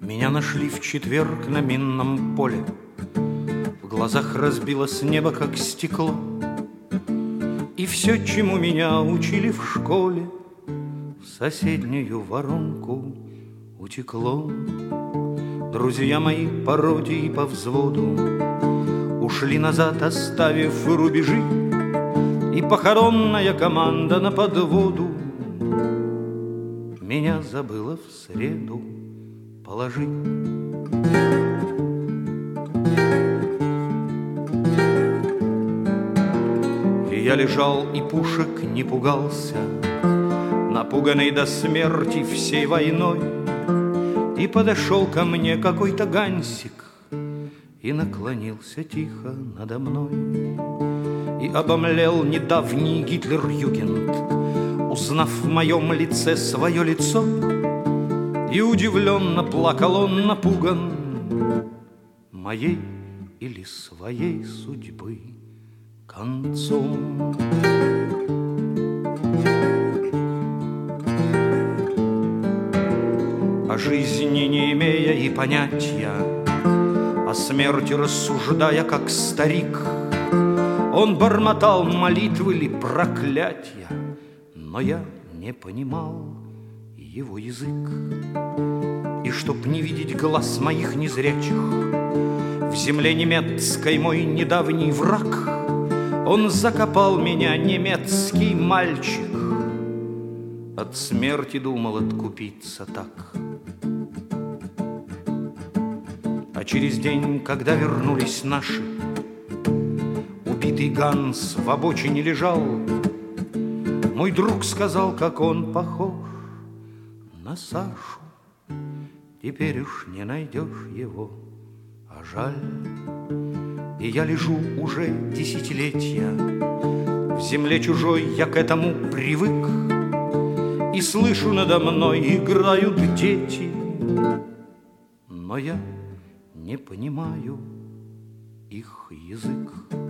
Меня нашли в четверг на минном поле. В глазах разбилось небо, как стекло. И все, чему меня учили в школе, в соседнюю воронку утекло. Друзья мои по роте и по взводу ушли назад, оставив рубежи, и похоронная команда на подводу меня забыла в среду положить. И я лежал и пушек не пугался, напуганный до смерти всей войной. И подошел ко мне какой-то гансик и наклонился тихо надо мной. И обомлел недавний Гитлер-Югент, узнав в моем лице свое лицо. И удивленно плакал он, напуган моей или своей судьбы концом. О жизни не имея и понятия, о смерти рассуждая, как старик, он бормотал молитвы или проклятия, но я не понимал его язык. И чтоб не видеть глаз моих незрячих, в земле немецкой мой недавний враг, он закопал меня, немецкий мальчик, от смерти думал откупиться так. А через день, когда вернулись наши, убитый Ганс в обочине лежал. Мой друг сказал, как он похож на Сашу. Теперь уж не найдешь его, а жаль. И я лежу уже десятилетия в земле чужой, я к этому привык. И слышу, надо мной играют дети, но я не понимаю их язык.